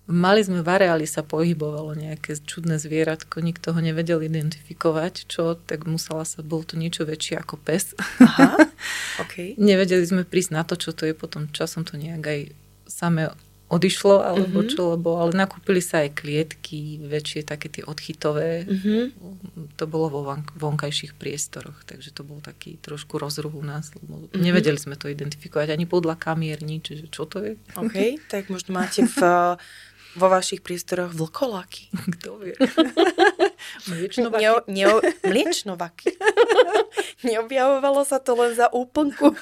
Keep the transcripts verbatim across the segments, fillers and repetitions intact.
Mali sme v areáli, sa pohybovalo nejaké čudné zvieratko, nikto ho nevedel identifikovať, čo, tak musela sa, bol to niečo väčšie ako pes. Aha, okay. Nevedeli sme prísť na to, čo to je, potom časom to nejak aj samé odišlo, alebo mm-hmm. čo, lebo, ale nakúpili sa aj klietky, väčšie také tie odchytové, mm-hmm. to bolo vo vonkajších priestoroch, takže to bol taký trošku rozruch u nás, lebo mm-hmm. nevedeli sme to identifikovať, ani podľa kamier, nič, že čo to je. OK, tak možno máte v, vo vašich priestoroch vlkoláky. Kto vie? Mliečnovaky. Neo, neo, mliečnovaky. Neobjavovalo sa to len za úplnku.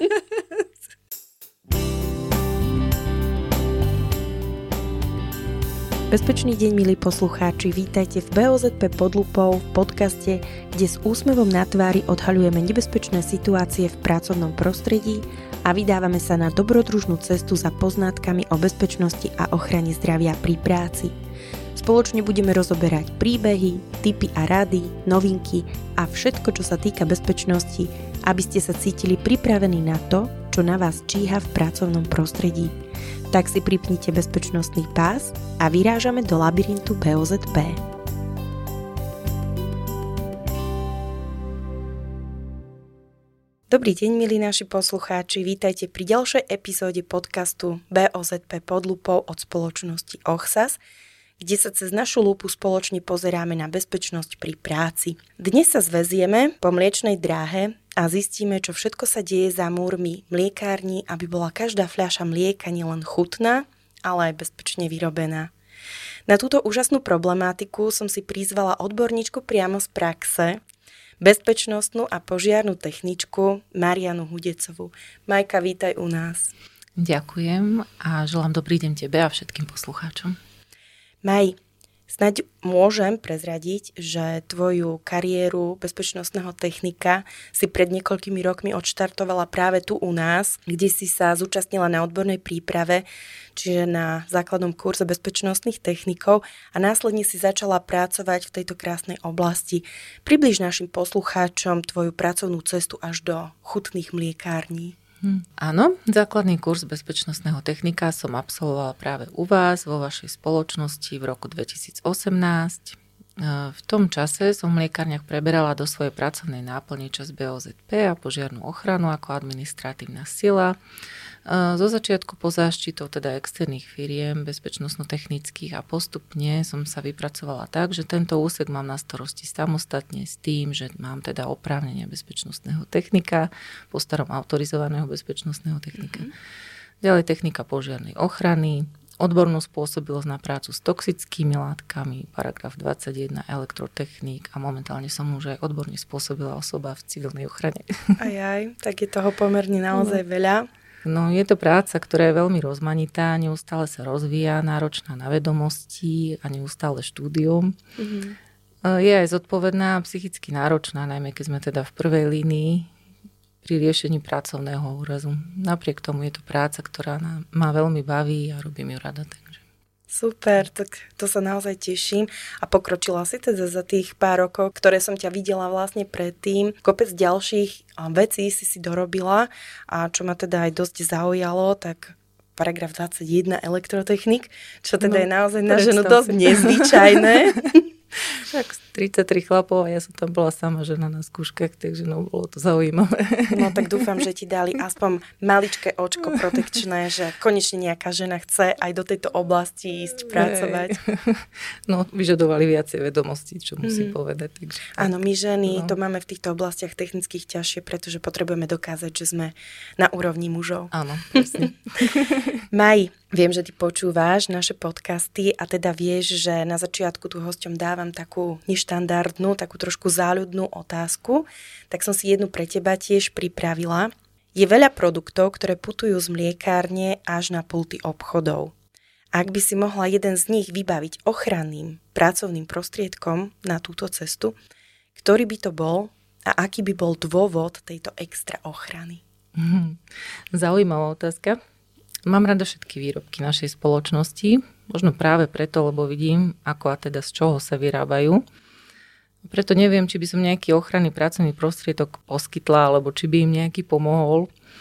Bezpečný deň, milí poslucháči, vítajte v bé ó zet pé pod lupou, v podcaste, kde s úsmevom na tvári odhaľujeme nebezpečné situácie v pracovnom prostredí a vydávame sa na dobrodružnú cestu za poznátkami o bezpečnosti a ochrane zdravia pri práci. Spoločne budeme rozoberať príbehy, tipy a rady, novinky a všetko, čo sa týka bezpečnosti, aby ste sa cítili pripravení na to, čo na vás číha v pracovnom prostredí. Tak si pripnite bezpečnostný pás a vyrážame do labyrintu bé ó zet pé. Dobrý deň, milí naši poslucháči, vítajte pri ďalšej epizóde podcastu bé ó zet pé pod lupou od spoločnosti Ochsas, kde sa cez našu lupu spoločne pozeráme na bezpečnosť pri práci. Dnes sa zväzieme po mliečnej dráhe a zistíme, čo všetko sa deje za múrmi mliekárni, aby bola každá fľaša mlieka nielen chutná, ale aj bezpečne vyrobená. Na túto úžasnú problematiku som si prizvala odborníčku priamo z praxe, bezpečnostnú a požiarnu techničku Marianu Hudecovú. Majka, vítaj u nás. Ďakujem a želám dobrý deň tebe a všetkým poslucháčom. Maj, snáď môžem prezradiť, že tvoju kariéru bezpečnostného technika si pred niekoľkými rokmi odštartovala práve tu u nás, kde si sa zúčastnila na odbornej príprave, čiže na základnom kurze bezpečnostných technikov a následne si začala pracovať v tejto krásnej oblasti. Približ našim poslucháčom tvoju pracovnú cestu až do chutných mliekární. Hm. Áno, základný kurz bezpečnostného technika som absolvovala práve u vás, vo vašej spoločnosti v roku dvetisícosemnásť. V tom čase som v mliekárniach preberala do svojej pracovnej náplne časť bé ó zet pé a požiarnu ochranu ako administratívna sila. Zo začiatku po záštitou teda externých firiem bezpečnostno-technických a postupne som sa vypracovala tak, že tento úsek mám na starosti samostatne s tým, že mám teda oprávnenie bezpečnostného technika, po starom autorizovaného bezpečnostného technika. Mm-hmm. Ďalej technika požiarnej ochrany, odbornú spôsobilosť na prácu s toxickými látkami, paragraf dvadsaťjeden elektrotechník a momentálne som už aj odborne spôsobila osoba v civilnej ochrane. Aj, aj, tak je toho pomerne naozaj no. veľa. No, je to práca, ktorá je veľmi rozmanitá, neustále sa rozvíja, náročná na vedomosti a neustále štúdium. Mm-hmm. Je aj zodpovedná a psychicky náročná, najmä keď sme teda v prvej línii pri riešení pracovného úrazu. Napriek tomu je to práca, ktorá ma veľmi baví a robím ju rada. Takže. Super, tak to sa naozaj teším. A pokročila si teda za tých pár rokov, ktoré som ťa videla vlastne predtým. Kopec ďalších vecí si si dorobila a čo ma teda aj dosť zaujalo, tak paragraf dvadsaťjeden elektrotechnik, čo teda no, je naozaj na ženu dosť nezvyčajné. Tak tridsaťtri chlapov a ja som tam bola sama žena na skúškach, takže no, bolo to zaujímavé. No tak dúfam, že ti dali aspoň maličké očko protekčné, že konečne nejaká žena chce aj do tejto oblasti ísť pracovať. No, vyžadovali viacej vedomostí, čo musím mm. povedať. Takže... Áno, my ženy no. to máme v týchto oblastiach technických ťažšie, pretože potrebujeme dokázať, že sme na úrovni mužov. Áno, presne. Maj, viem, že ty počúváš naše podcasty a teda vieš, že na začiatku tu hosťom dávam takú neštandardnú, takú trošku záľudnú otázku, tak som si jednu pre teba tiež pripravila. Je veľa produktov, ktoré putujú z mliekárne až na pulty obchodov. Ak by si mohla jeden z nich vybaviť ochranným pracovným prostriedkom na túto cestu, ktorý by to bol a aký by bol dôvod tejto extra ochrany? Mm, zaujímavá otázka. Mám rada všetky výrobky našej spoločnosti, možno práve preto, lebo vidím, ako a teda z čoho sa vyrábajú. Preto neviem, či by som nejaký ochranný pracovný prostriedok poskytla, alebo či by im nejaký pomohol.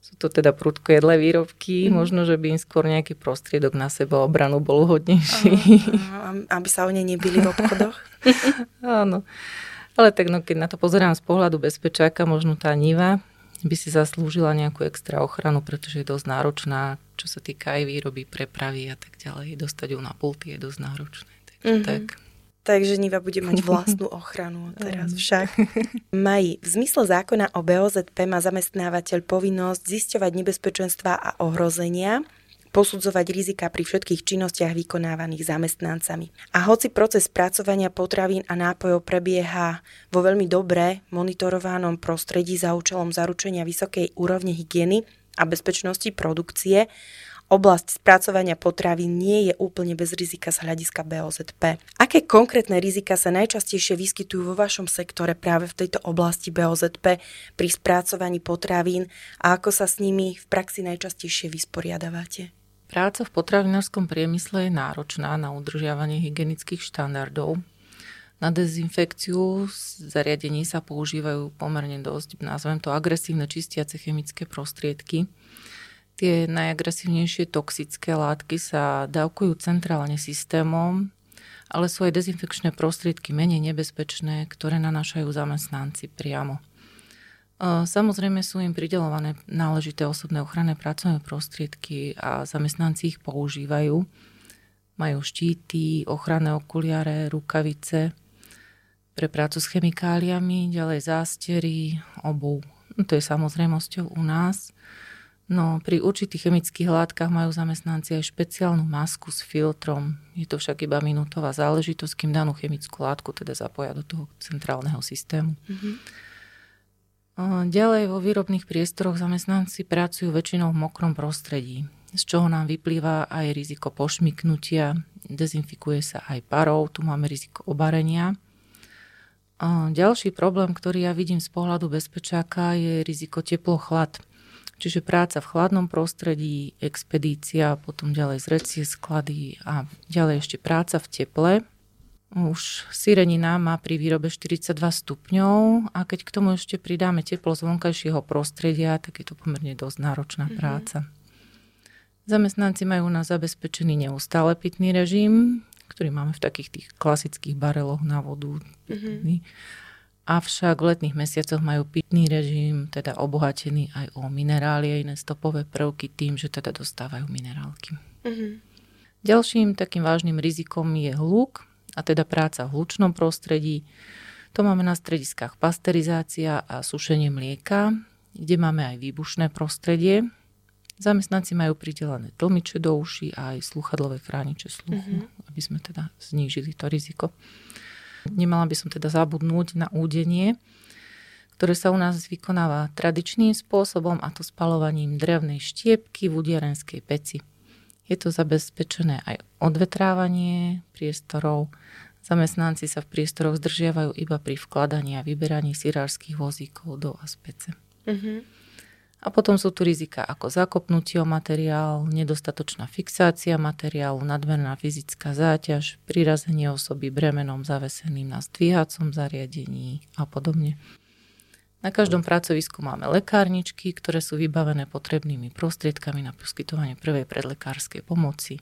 sú to teda prudkojedlé výrobky, mm. možno, že by im skôr nejaký prostriedok na sebaobranu bol hodnejší. Áno, aby sa o ne nebili v obchodoch. Áno, ale tak no, keď na to pozerám z pohľadu bezpečáka, možno tá Niva by si zaslúžila nejakú extra ochranu, pretože je dosť náročná, čo sa týka aj výroby, prepravy a tak ďalej. Dostať ju na pulty je dosť náročné. Takže mm-hmm. tak... Takže Niva bude mať vlastnú ochranu teraz však. Maji, v zmysle zákona o bé ó zet pé má zamestnávateľ povinnosť zisťovať nebezpečenstvá a ohrozenia, posudzovať rizika pri všetkých činnostiach vykonávaných zamestnancami. A hoci proces spracovania potravín a nápojov prebieha vo veľmi dobre monitorovanom prostredí za účelom zaručenia vysokej úrovne hygieny a bezpečnosti produkcie, oblasť spracovania potravín nie je úplne bez rizika z hľadiska bé ó zet pé. Aké konkrétne rizika sa najčastejšie vyskytujú vo vašom sektore práve v tejto oblasti bé ó zet pé pri spracovaní potravín a ako sa s nimi v praxi najčastejšie vysporiadavate? Práca v potravinárskom priemysle je náročná na udržiavanie hygienických štandardov. Na dezinfekciu zariadení sa používajú pomerne dosť, nazvem to agresívne čistiace chemické prostriedky. Tie najagresívnejšie toxické látky sa dávkujú centrálne systémom, ale sú aj dezinfekčné prostriedky menej nebezpečné, ktoré nanášajú zamestnanci priamo. Samozrejme sú im prideľované náležité osobné ochranné pracovné prostriedky a zamestnanci ich používajú. Majú štíty, ochranné okuliare, rukavice pre prácu s chemikáliami, ďalej zástery, obuv. No, to je samozrejmosťou u nás. No, pri určitých chemických látkach majú zamestnanci aj špeciálnu masku s filtrom. Je to však iba minútová záležitosť, kým danú chemickú látku teda zapoja do toho centrálneho systému. Mm-hmm. Ďalej vo výrobných priestoroch zamestnanci pracujú väčšinou v mokrom prostredí, z čoho nám vyplýva aj riziko pošmyknutia, dezinfikuje sa aj parou, tu máme riziko obarenia. Ďalší problém, ktorý ja vidím z pohľadu bezpečáka, je riziko teplo-chlad. Čiže práca v chladnom prostredí, expedícia, potom ďalej zrecie sklady a ďalej ešte práca v teple. Už syrenina má pri výrobe štyridsaťdva stupňov a keď k tomu ešte pridáme teplo z vonkajšieho prostredia, tak je to pomerne dosť náročná mm-hmm. práca. Zamestnanci majú na zabezpečený neustále pitný režim, ktorý máme v takých tých klasických bareloch na vodu. Mm-hmm. Avšak v letných mesiacoch majú pitný režim, teda obohatený aj o minerály a iné stopové prvky tým, že teda dostávajú minerálky. Mm-hmm. Ďalším takým vážnym rizikom je hluk, a teda práca v hlučnom prostredí. To máme na strediskách pasterizácia a sušenie mlieka, kde máme aj výbušné prostredie. Zamestnanci majú pridelené tlmiče do uší a aj sluchadlové chrániče sluchu, mm-hmm. aby sme teda znížili to riziko. Nemala by som teda zabudnúť na údenie, ktoré sa u nás vykonáva tradičným spôsobom, a to spaľovaním drevnej štiepky v udiarenskej peci. Je to zabezpečené aj odvetrávanie priestorov. Zamestnanci sa v priestoroch zdržiavajú iba pri vkladaní a vyberaní syrárskych vozíkov do aspece. Mm-hmm. A potom sú tu rizika ako zakopnutie o materiál, nedostatočná fixácia materiálu, nadmerná fyzická záťaž, prirazenie osoby bremenom zaveseným na zdvíhacom zariadení a podobne. Na každom pracovisku máme lekárničky, ktoré sú vybavené potrebnými prostriedkami na poskytovanie prvej predlekárskej pomoci.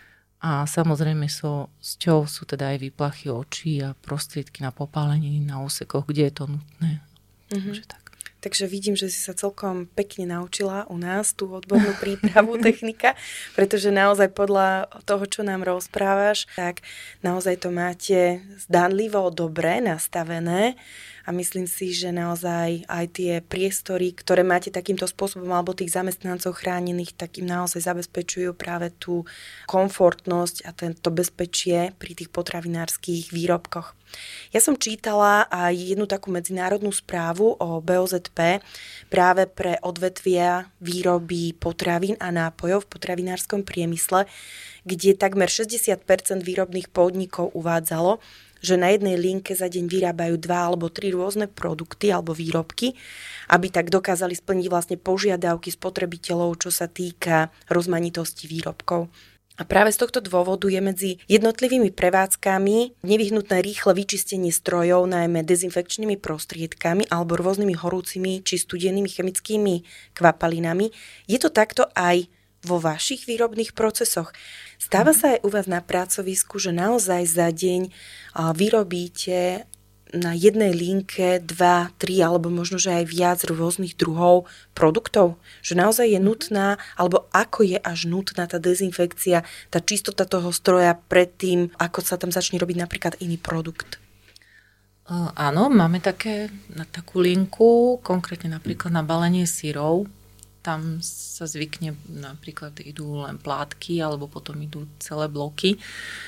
A samozrejme so, s ťou sú teda aj výplachy očí a prostriedky na popálenie na úsekoch, kde je to nutné. Mm-hmm. Takže tak. Takže vidím, že si sa celkom pekne naučila u nás tú odbornú prípravu technika, pretože naozaj podľa toho, čo nám rozprávaš, tak naozaj to máte zdánlivo dobre nastavené a myslím si, že naozaj aj tie priestory, ktoré máte takýmto spôsobom alebo tých zamestnancov chránených, tak im naozaj zabezpečujú práve tú komfortnosť a tento bezpečie pri tých potravinárskych výrobkoch. Ja som čítala aj jednu takú medzinárodnú správu o bé ó zet pé práve pre odvetvia výroby potravín a nápojov v potravinárskom priemysle, kde takmer šesťdesiat percent výrobných podnikov uvádzalo, že na jednej linke za deň vyrábajú dva alebo tri rôzne produkty alebo výrobky, aby tak dokázali splniť vlastne požiadavky spotrebiteľov, čo sa týka rozmanitosti výrobkov. A práve z tohto dôvodu je medzi jednotlivými prevádzkami nevyhnutné rýchle vyčistenie strojov, najmä dezinfekčnými prostriedkami alebo rôznymi horúcimi či studenými chemickými kvapalinami. Je to takto aj vo vašich výrobných procesoch? Stáva sa aj u vás na pracovisku, že naozaj za deň vyrobíte na jednej linke dva, tri alebo možno, že aj viac rôznych druhov produktov? Že naozaj je nutná, alebo ako je až nutná tá dezinfekcia, tá čistota toho stroja predtým, ako sa tam začne robiť napríklad iný produkt? Uh, áno, máme také, na takú linku, konkrétne napríklad na balenie syrov. Tam sa zvykne, napríklad idú len plátky, alebo potom idú celé bloky.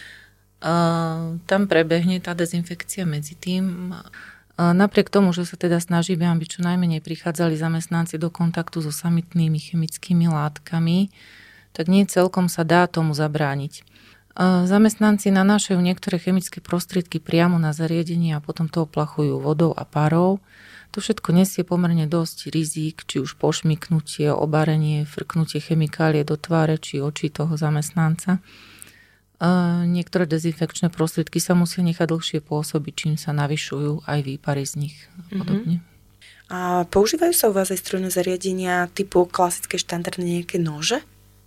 Uh, tam prebehne tá dezinfekcia medzi tým. Uh, napriek tomu, že sa teda snažíme, aby čo najmenej prichádzali zamestnanci do kontaktu so samitnými chemickými látkami, tak nie celkom sa dá tomu zabrániť. Uh, zamestnanci nanášajú niektoré chemické prostriedky priamo na zariadenie a potom to oplachujú vodou a parou. To všetko nesie pomerne dosť rizík, či už pošmyknutie, obarenie, frknutie chemikálie do tváre či očí toho zamestnanca. Uh, niektoré dezinfekčné prostriedky sa musia nechať dlhšie pôsobiť, čím sa navyšujú aj výpary z nich a podobne. Mm-hmm. A používajú sa u vás aj strojné zariadenia typu klasické štandardné nejaké nože?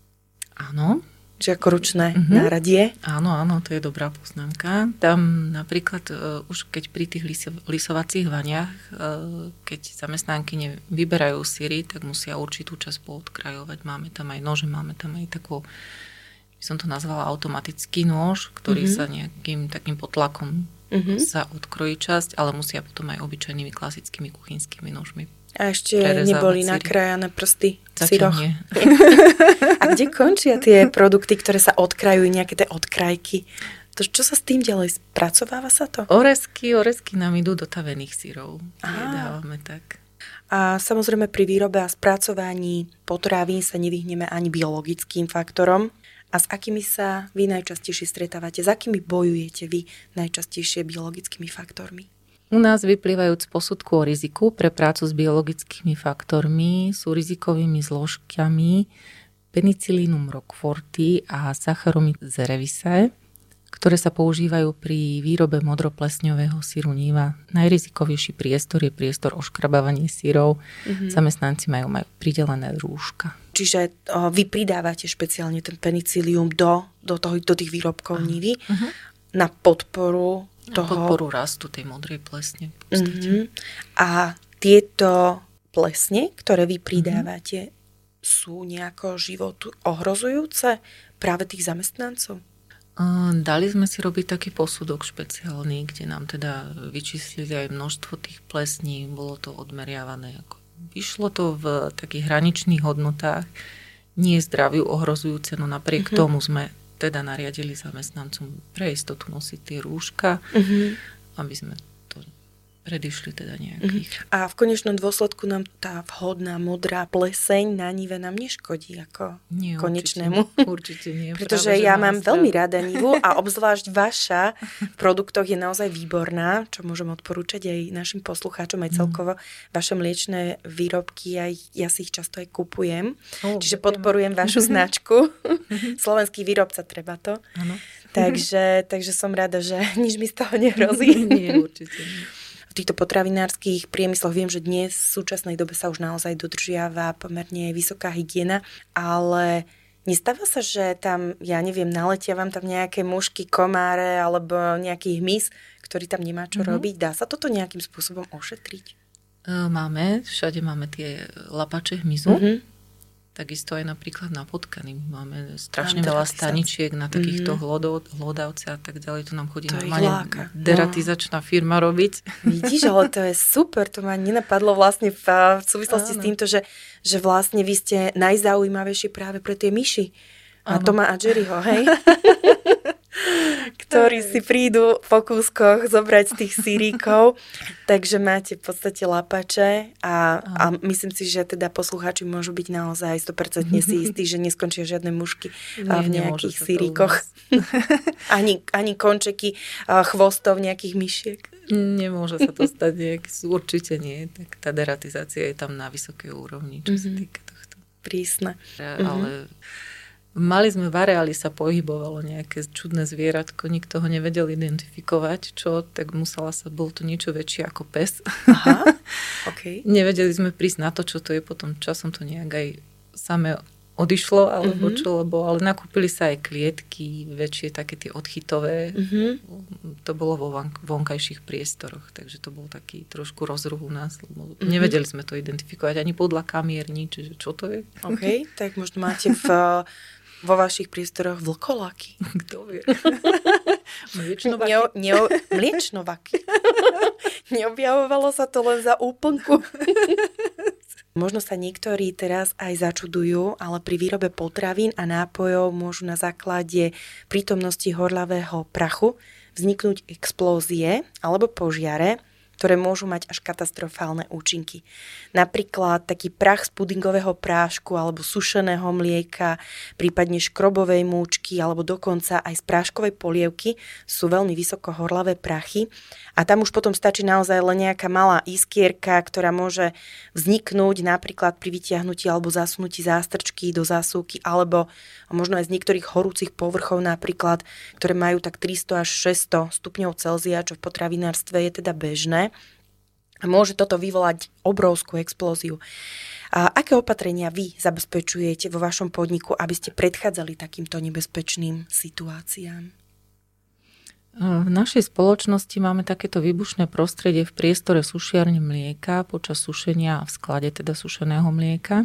Áno. Čiže ako ručné mm-hmm. náradie? Áno, áno, to je dobrá poznámka. Tam napríklad uh, už keď pri tých liso- lisovacích vaniach, uh, keď zamestnanky vyberajú syry, tak musia určitú časť poodkrajovať. Máme tam aj nože, máme tam aj takú, by som to nazvala automatický nôž, ktorý mm-hmm. sa nejakým takým potlakom mm-hmm. sa odkrojí časť, ale musia potom aj obyčajnými klasickými kuchynskými nožmi. A ešte neboli nakrájané prsty v syroch? Nie. A kde končia tie produkty, ktoré sa odkrajujú, nejaké tie odkrajky? To, čo sa s tým ďalej? Spracováva sa to? Orezky, orezky nám idú do tavených syrov. Dávame tak. A samozrejme pri výrobe a spracovaní potravín sa nevyhneme ani biologickým faktorom. A s akými sa vy najčastejšie stretávate? S akými bojujete vy najčastejšie biologickými faktormi? U nás vyplývajúc z posudku o riziku pre prácu s biologickými faktormi sú rizikovými zložkami Penicillinum roqueforti a Saccharomyces cerevisiae, ktoré sa používajú pri výrobe modroplesňového syru Niva. Najrizikovejší priestor je priestor oškrabávania syrov. Mm-hmm. Zamestnanci majú, majú pridelené rúška. Čiže o, vy pridávate špeciálne ten penicillium do, do, toho, do tých výrobkov uh-huh. Nivy uh-huh. na podporu toho... Na podporu rastu tej modrej plesne. V podstate. Uh-huh. A tieto plesne, ktoré vy pridávate, uh-huh. sú nejako životu ohrozujúce práve tých zamestnancov? Dali sme si robiť taký posudok špeciálny, kde nám teda vyčíslili aj množstvo tých plesní, bolo to odmeriavané ako vyšlo to v takých hraničných hodnotách, nie zdraviu ohrozujúce, no napriek uh-huh. tomu sme teda nariadili zamestnancom pre istotu nosiť tie rúška, uh-huh. aby sme to predišli teda nejakých. Uh-huh. A v konečnom dôsledku nám tá vhodná modrá pleseň na Nive nám neškodí ako nie, konečnému. Určite, určite nie. Pretože práve, ja mám zdrav... veľmi rada Nivu a obzvlášť vaša v produktoch je naozaj výborná, čo môžem odporúčať aj našim poslucháčom, aj celkovo vaše mliečne výrobky, aj ja si ich často aj kupujem. Oh, Čiže podporujem vašu značku. Slovenský výrobca, treba to. Áno. Takže, takže som rada, že nič mi z toho nehrozí. Nie, určite nie. V týchto potravinárskych priemysloch viem, že dnes v súčasnej dobe sa už naozaj dodržiava pomerne vysoká hygiena, ale nestáva sa, že tam, ja neviem, naletia vám tam nejaké mušky, komáre alebo nejaký hmyz, ktorý tam nemá čo mm-hmm. robiť. Dá sa toto nejakým spôsobom ošetriť? Máme, všade máme tie lapače hmyzu. Mm-hmm. Takisto aj napríklad na potkany. Máme strašne veľa staničiek na takýchto mm-hmm. hlodavce a tak ďalej. To nám chodí to normálne deratizačná no. firma robiť. Vidíš, ale to je super. To ma nenapadlo vlastne v, v súvislosti Áno. s týmto, že, že vlastne vy ste najzaujímavejší práve pre tie myši. A Toma a Jerryho, hej? Ktorí si prídu po kúskoch zobrať tých síríkov. Takže máte v podstate lapače a, a myslím si, že teda poslucháči môžu byť naozaj sto percent si istí, že neskončia žiadne mušky Nie, v nejakých síríkoch. ani, ani končeky chvostov nejakých myšiek. Nemôže sa to stať nejak, určite nie. Tak tá deratizácia je tam na vysokej úrovni, čo mm-hmm. sa týka tohto. Prísne. Ale Mali sme v areáli, sa pohybovalo nejaké čudné zvieratko, nikto ho nevedel identifikovať, čo, tak musela sa, bol to niečo väčšie ako pes. Aha, okay. Nevedeli sme prísť na to, čo to je, potom časom to nejak aj samé odišlo, alebo mm-hmm. čo, lebo, ale nakúpili sa aj klietky, väčšie také tie odchytové. Mm-hmm. To bolo vo vonkajších priestoroch, takže to bol taký trošku rozruch u nás, lebo mm-hmm. nevedeli sme to identifikovať, ani podľa kamier, nič, že čo to je. OK, tak možno máte v, vo vašich priestoroch vlkoláky. Kto vie? Mliečnovaky. Neo, neo, mliečnovaky. Neobjavovalo sa to len za úplnku. Možno sa niektorí teraz aj začudujú, ale pri výrobe potravín a nápojov môžu na základe prítomnosti horľavého prachu vzniknúť explózie alebo požiare, ktoré môžu mať až katastrofálne účinky. Napríklad taký prach z pudingového prášku alebo sušeného mlieka, prípadne škrobovej múčky alebo dokonca aj z práškovej polievky sú veľmi vysoko horľavé prachy a tam už potom stačí naozaj len nejaká malá iskierka, ktorá môže vzniknúť napríklad pri vytiahnutí alebo zasunutí zástrčky do zásuvky alebo možno aj z niektorých horúcich povrchov napríklad, ktoré majú tak tristo až šesťsto stupňov Celzia, čo v potravinárstve je teda bežné. A môže toto vyvolať obrovskú explóziu. A aké opatrenia vy zabezpečujete vo vašom podniku, aby ste predchádzali takýmto nebezpečným situáciám? V našej spoločnosti máme takéto výbušné prostredie v priestore sušiarne mlieka počas sušenia a v sklade teda sušeného mlieka.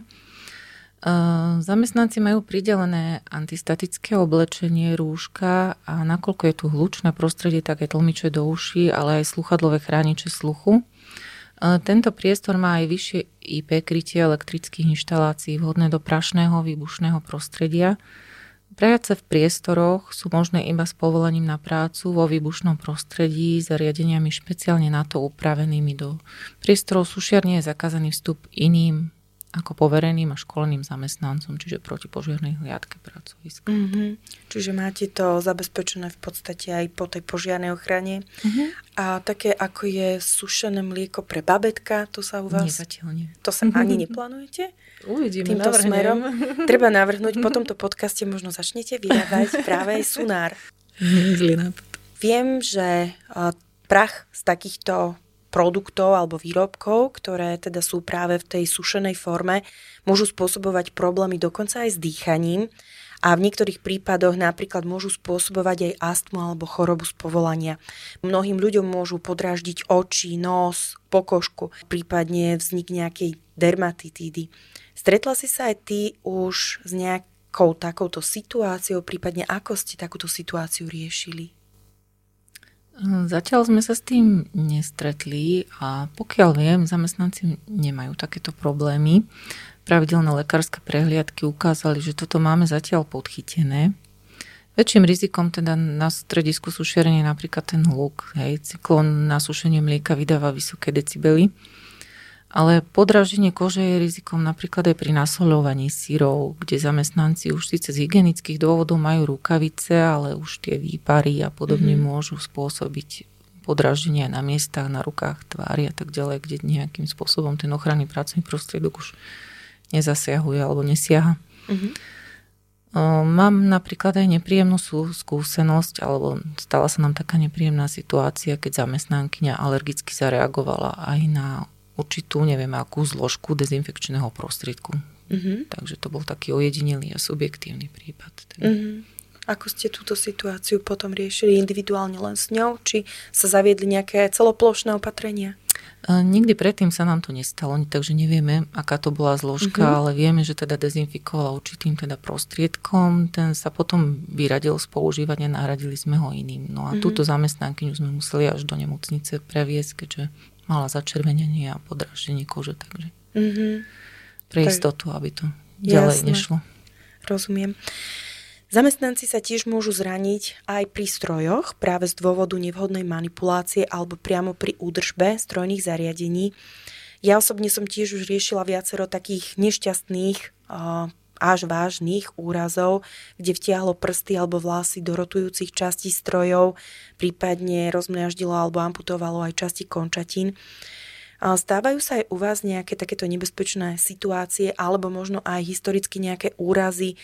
Zamestnanci majú pridelené antistatické oblečenie, rúška a nakoľko je tu hlučné prostredie, tak aj tlmiče do uší, ale aj sluchadlové chrániče sluchu. Tento priestor má aj vyššie í pé krytie elektrických inštalácií vhodné do prašného výbušného prostredia. Práce v priestoroch sú možné iba s povolením na prácu vo výbušnom prostredí zariadeniami špeciálne na to upravenými. Do priestorov sušiarne je zakázaný vstup iným ako povereným a školeným zamestnancom, čiže protipožiarnej hliadke pracoviska. Mm-hmm. Čiže máte to zabezpečené v podstate aj po tej požiarnej ochrane. Mm-hmm. A také ako je sušené mlieko pre babetka, to sa u vás... Nie, zatiaľ nie. To sa ani neplánujete? Uvidíme, týmto navrhnem. Smerom. Treba navrhnúť, po tomto podcaste možno začnete vydávať práve aj sunár. Zlý nápad. Viem, že prach z takýchto produktov alebo výrobkov, ktoré teda sú práve v tej sušenej forme, môžu spôsobovať problémy dokonca aj s dýchaním a v niektorých prípadoch napríklad môžu spôsobovať aj astmu alebo chorobu z povolania. Mnohým ľuďom môžu podráždiť oči, nos, pokožku, prípadne vznik nejakej dermatitídy. Stretla si sa aj ty už s nejakou takouto situáciou, prípadne ako ste takúto situáciu riešili? Zatiaľ sme sa s tým nestretli a pokiaľ viem, zamestnanci nemajú takéto problémy. Pravidelné lekárske prehliadky ukázali, že toto máme zatiaľ podchytené. Väčším rizikom teda na stredisku sušierne je napríklad ten hluk. Hej. Cyklón na sušenie mlieka vydáva vysoké decibely. Ale podráždenie kože je rizikom napríklad aj pri nasoľovaní syrov, kde zamestnanci už síce z hygienických dôvodov majú rukavice, ale už tie výpary a podobne mm-hmm. môžu spôsobiť podráždenie na miestach, na rukách, tvári a tak ďalej, kde nejakým spôsobom ten ochranný pracovný prostriedok už nezasiahuje alebo nesiaha. Mm-hmm. Mám napríklad aj nepríjemnú skúsenosť, alebo stala sa nám taká nepríjemná situácia, keď zamestnankyňa alergicky zareagovala aj na určitú, neviem akú zložku dezinfekčného prostriedku. Mm-hmm. Takže to bol taký ojedinelý a subjektívny prípad. Mm-hmm. Ako ste túto situáciu potom riešili individuálne len s ňou? Či sa zaviedli nejaké celoplošné opatrenia? E, nikdy predtým sa nám to nestalo, takže nevieme, aká to bola zložka, mm-hmm. ale vieme, že teda dezinfikovala určitým teda prostriedkom. Ten sa potom vyradil z používania, nahradili sme ho iným. No a mm-hmm. túto zamestnankyňu sme museli až do nemocnice previesť, keďže mala začervenenie a podráždenie kože, takže mm-hmm. pre istotu, aby to ďalej Jasne. nešlo. Rozumiem. Zamestnanci sa tiež môžu zraniť aj pri strojoch práve z dôvodu nevhodnej manipulácie alebo priamo pri údržbe strojných zariadení. Ja osobne som tiež už riešila viacero takých nešťastných až vážnych úrazov, kde vtiahlo prsty alebo vlasy do rotujúcich častí strojov, prípadne rozmliaždilo alebo amputovalo aj časti končatín. Stávajú sa aj u vás nejaké takéto nebezpečné situácie alebo možno aj historicky nejaké úrazy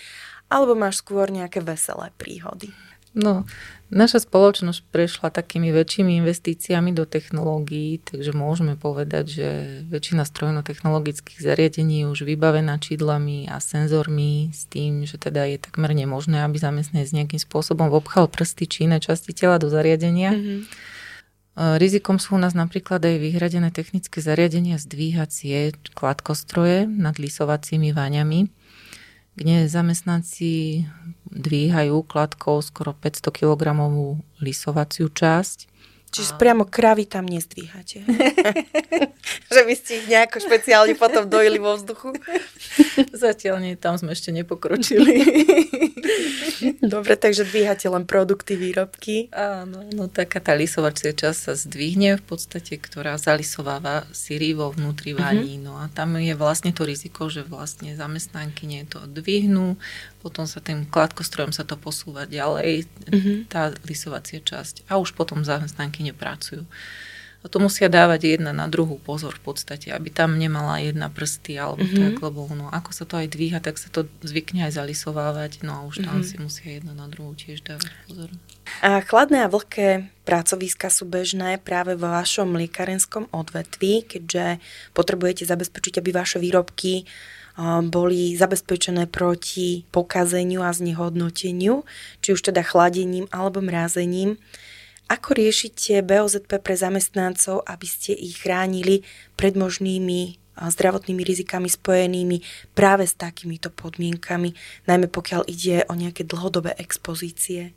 alebo máš skôr nejaké veselé príhody? No, naša spoločnosť prešla takými väčšími investíciami do technológií, takže môžeme povedať, že väčšina strojno-technologických zariadení je už vybavená čidlami a senzormi s tým, že teda je takmer nemožné, aby zamestnanec nejakým spôsobom vopchal prsty či iné časti tela do zariadenia. Mm-hmm. Rizikom sú u nás napríklad aj vyhradené technické zariadenia zdvíhacie kladkostroje nad lisovacími váňami, kde zamestnanci dvíhajú kladkou skoro päťsto kilogramovú lisovaciu časť. Čiže a... priamo kravy tam nezdvíhate. Že by ste ich nejako špeciálne potom dojili vo vzduchu? Zatiaľ nie, tam sme ešte nepokročili. Dobre, takže dvíhate len produkty, výrobky. Áno, no taká tá lisovacia časť sa zdvihne v podstate, ktorá zalisováva syry vo vnútri vaní. Mm-hmm. No a tam je vlastne to riziko, že vlastne zamestnanky nie to dvihnú, potom sa tým kladkostrojom sa to posúva ďalej, mm-hmm. tá lisovacia časť. A už potom zamestnanky nepracujú. A to musia dávať jedna na druhú pozor v podstate, aby tam nemala jedna prsty alebo mm-hmm. tak, lebo no, ako sa to aj dvíha, tak sa to zvykne aj zalisovávať, no a už tam mm-hmm. si musia jedna na druhú tiež dávať pozor. A chladné a vlhké pracoviska sú bežné práve vo vašom mliekárenskom odvetví, keďže potrebujete zabezpečiť, aby vaše výrobky boli zabezpečené proti pokazeniu a znehodnoteniu, či už teda chladením alebo mrazením. Ako riešite bé ó zet pé pre zamestnancov, aby ste ich chránili pred možnými zdravotnými rizikami spojenými práve s takýmito podmienkami, najmä pokiaľ ide o nejaké dlhodobé expozície?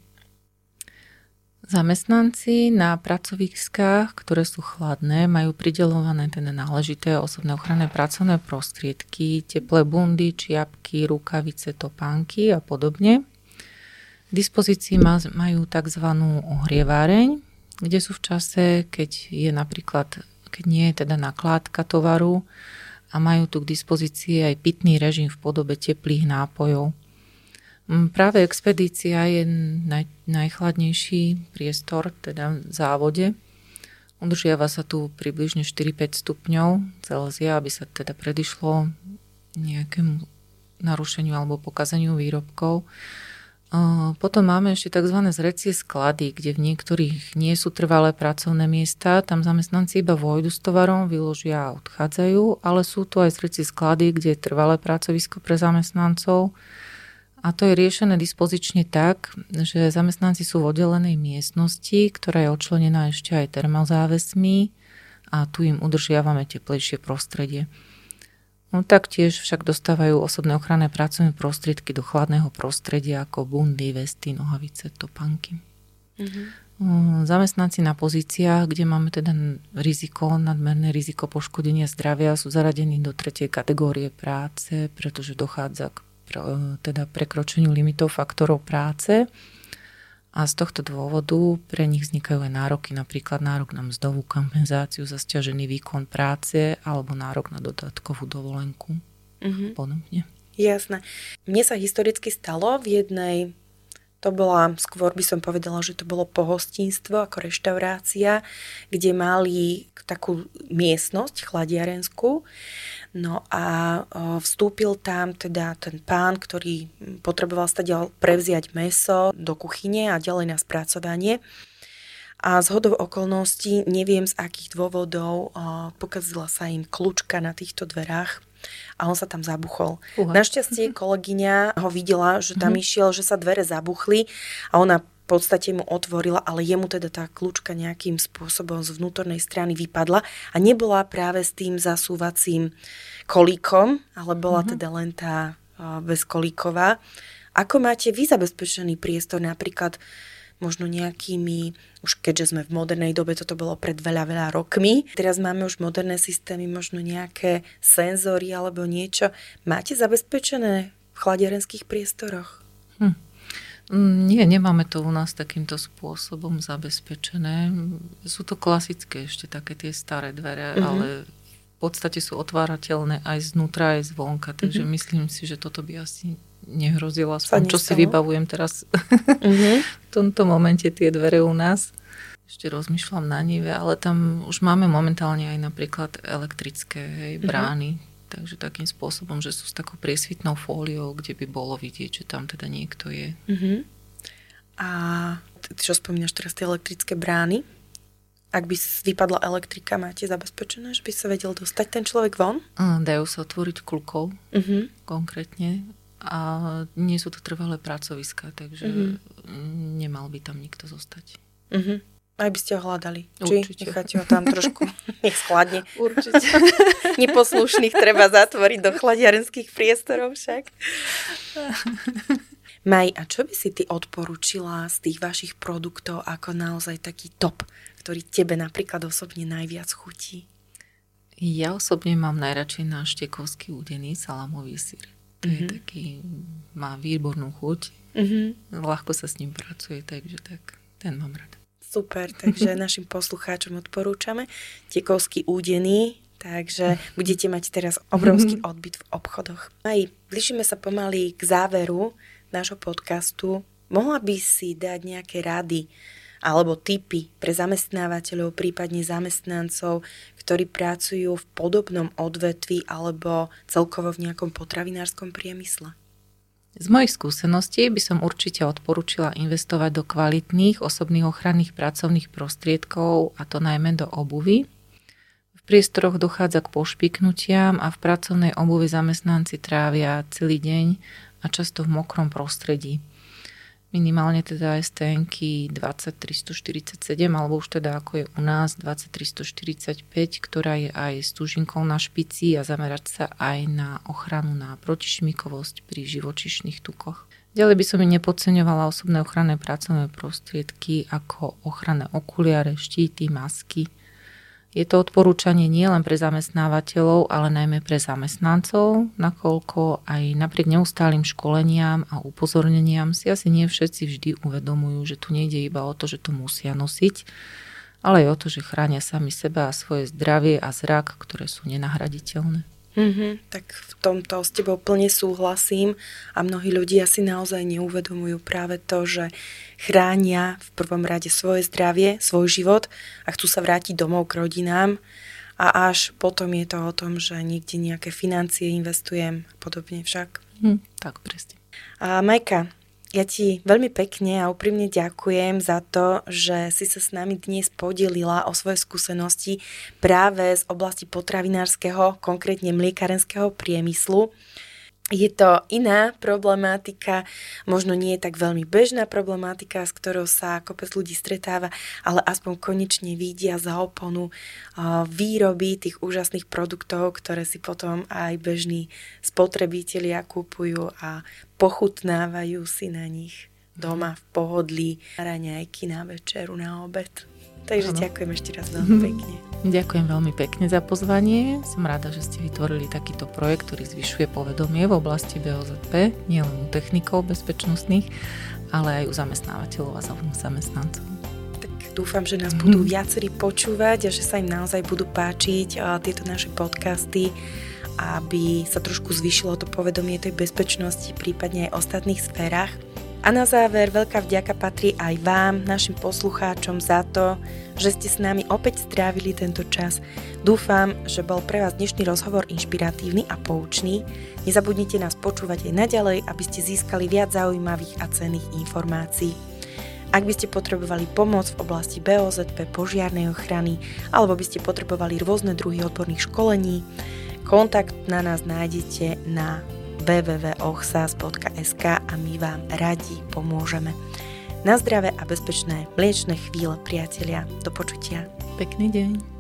Zamestnanci na pracoviskách, ktoré sú chladné, majú prideľované teda náležité osobné ochranné pracovné prostriedky, teplé bundy, čiapky, rukavice, topánky a podobne. V dispozícii majú tzv. Ohrieváreň, kde sú v čase, keď je napríklad, keď nie je teda nakládka tovaru a majú tu k dispozícii aj pitný režim v podobe teplých nápojov. Práve expedícia je naj, najchladnejší priestor, teda v závode. Udržiava sa tu približne štyri až päť stupňov Celzia, aby sa teda predišlo nejakému narušeniu alebo pokazeniu výrobkov. Potom máme ešte tzv. Zrecie sklady, kde v niektorých nie sú trvalé pracovné miesta. Tam zamestnanci iba vojdu s tovarom, vyložia a odchádzajú, ale sú tu aj zrecie sklady, kde je trvalé pracovisko pre zamestnancov. A to je riešené dispozične tak, že zamestnanci sú v oddelenej miestnosti, ktorá je odčlenená ešte aj termozávesmi a tu im udržiavame teplejšie prostredie. No, taktiež však dostávajú osobné ochranné pracovné prostriedky do chladného prostredia ako bundy, vesty, nohavice, topánky. Mm-hmm. Zamestnanci na pozíciách, kde máme teda riziko, nadmerné riziko poškodenia zdravia, sú zaradení do tretej kategórie práce, pretože dochádza k teda prekročeniu limitov faktorov práce. A z tohto dôvodu pre nich vznikajú aj nároky, napríklad nárok na mzdovú kompenzáciu za sťažený výkon práce alebo nárok na dodatkovú dovolenku. Mm-hmm. Podobne. Jasné. Mne sa historicky stalo v jednej, to bola, skôr by som povedala, že to bolo pohostinstvo ako reštaurácia, kde mali takú miestnosť chladiarenskú. No a vstúpil tam teda ten pán, ktorý potreboval stadiaľ prevziať mäso do kuchyne a ďalej na spracovanie. A zhodou okolností, neviem z akých dôvodov, pokazila sa im kľúčka na týchto dverách a on sa tam zabuchol. Uh-huh. Našťastie kolegyňa ho videla, že tam uh-huh. išiel, že sa dvere zabuchli a ona v podstate mu otvorila, ale jemu teda tá kľúčka nejakým spôsobom z vnútornej strany vypadla a nebola práve s tým zasúvacím kolíkom, ale bola uh-huh. teda len tá uh, bezkolíková. Ako máte vy zabezpečený priestor napríklad možno nejakými, už keďže sme v modernej dobe, toto bolo pred veľa, veľa rokmi, teraz máme už moderné systémy, možno nejaké senzory alebo niečo. Máte zabezpečené v chladiarenských priestoroch? Hm. Nie, nemáme to u nás takýmto spôsobom zabezpečené. Sú to klasické ešte také tie staré dvere, uh-huh. ale v podstate sú otvárateľné aj znútra, aj zvonka, takže uh-huh. myslím si, že toto by asi nehrozilo, aspoň čo si vybavujem teraz uh-huh. v tomto momente tie dvere u nás. Ešte rozmýšľam na nive, ale tam už máme momentálne aj napríklad elektrické hej, brány, uh-huh. takže takým spôsobom, že sú s takou priesvitnou fóliou, kde by bolo vidieť, že tam teda niekto je. Uh-huh. A ty čo spomínaš teraz tie elektrické brány? Ak by vypadla elektrika, máte zabezpečené, že by sa vedel dostať ten človek von? Dajú sa otvoriť kľukou, uh-huh. konkrétne. A nie sú to trvalé pracoviská, takže uh-huh. nemal by tam nikto zostať. Uh-huh. Aj by ste ho hľadali. Určite. Či necháte ho tam trošku, nech schladne. Určite. Neposlušných treba zatvoriť do chladiarenských priestorov však. Maj, a čo by si ty odporúčila z tých vašich produktov ako naozaj taký top, ktorý tebe napríklad osobne najviac chutí? Ja osobne mám najradšej náš štekovský údený salámový syr. To mm-hmm. je taký, má výbornú chuť. Mm-hmm. Ľahko sa s ním pracuje, takže tak, ten mám rada. Super, takže našim poslucháčom odporúčame Tekovský údený, takže budete mať teraz obrovský odbyt v obchodoch. Aj blížime sa pomaly k záveru nášho podcastu. Mohla by si dať nejaké rady alebo tipy pre zamestnávateľov, prípadne zamestnancov, ktorí pracujú v podobnom odvetví alebo celkovo v nejakom potravinárskom priemysle? Z mojich skúseností by som určite odporúčila investovať do kvalitných osobných ochranných pracovných prostriedkov, a to najmä do obuvy. V priestoroch dochádza k pošpiknutiam a v pracovnej obuvi zamestnanci trávia celý deň a často v mokrom prostredí. Minimálne teda es té enky dvadsať tristoštyridsaťsedem, alebo už teda ako je u nás dvadsať tristoštyridsaťpäť, ktorá je aj s tužinkou na špici a zamerať sa aj na ochranu na protišmikovosť pri živočíšnych tukoch. Ďalej by som i nepodceňovala osobné ochranné pracovné prostriedky ako ochranné okuliare, štíty, masky. Je to odporúčanie nielen pre zamestnávateľov, ale najmä pre zamestnancov, nakoľko aj napriek neustálym školeniam a upozorneniam si asi nie všetci vždy uvedomujú, že tu nejde iba o to, že to musia nosiť, ale aj o to, že chránia sami seba a svoje zdravie a zrak, ktoré sú nenahraditeľné. Mm-hmm, tak v tomto s tebou plne súhlasím a mnohí ľudia si naozaj neuvedomujú práve to, že chránia v prvom rade svoje zdravie, svoj život a chcú sa vrátiť domov k rodinám a až potom je to o tom, že niekde nejaké financie investujem a podobne však. Hm, tak presne. A Majka, ja ti veľmi pekne a úprimne ďakujem za to, že si sa s nami dnes podelila o svoje skúsenosti práve z oblasti potravinárskeho, konkrétne mliekarenského priemyslu. Je to iná problematika, možno nie je tak veľmi bežná problematika, s ktorou sa kopec ľudí stretáva, ale aspoň konečne vidia za oponu výroby tých úžasných produktov, ktoré si potom aj bežní spotrebitelia kúpujú a pochutnávajú si na nich doma v pohodlí, na raňajky, na večeru, na obed. Takže ano. Ďakujem ešte raz veľmi pekne. Ďakujem veľmi pekne za pozvanie. Som rada, že ste vytvorili takýto projekt, ktorý zvyšuje povedomie v oblasti bé ó zet pé, nielen u technikov bezpečnostných, ale aj u zamestnávateľov a zamestnancov. Tak dúfam, že nás budú viacerí počúvať a že sa im naozaj budú páčiť tieto naše podcasty, aby sa trošku zvýšilo to povedomie tej bezpečnosti, prípadne aj v ostatných sférach. A na záver veľká vďaka patrí aj vám, našim poslucháčom, za to, že ste s nami opäť strávili tento čas. Dúfam, že bol pre vás dnešný rozhovor inšpiratívny a poučný. Nezabudnite nás počúvať aj naďalej, aby ste získali viac zaujímavých a cenných informácií. Ak by ste potrebovali pomoc v oblasti bé ó zet pé, požiarnej ochrany, alebo by ste potrebovali rôzne druhy odborných školení, kontakt na nás nájdete na w w w bodka ochsas bodka es ka a my vám radi pomôžeme. Na zdravé a bezpečné mliečne chvíle, priatelia. Do počutia. Pekný deň.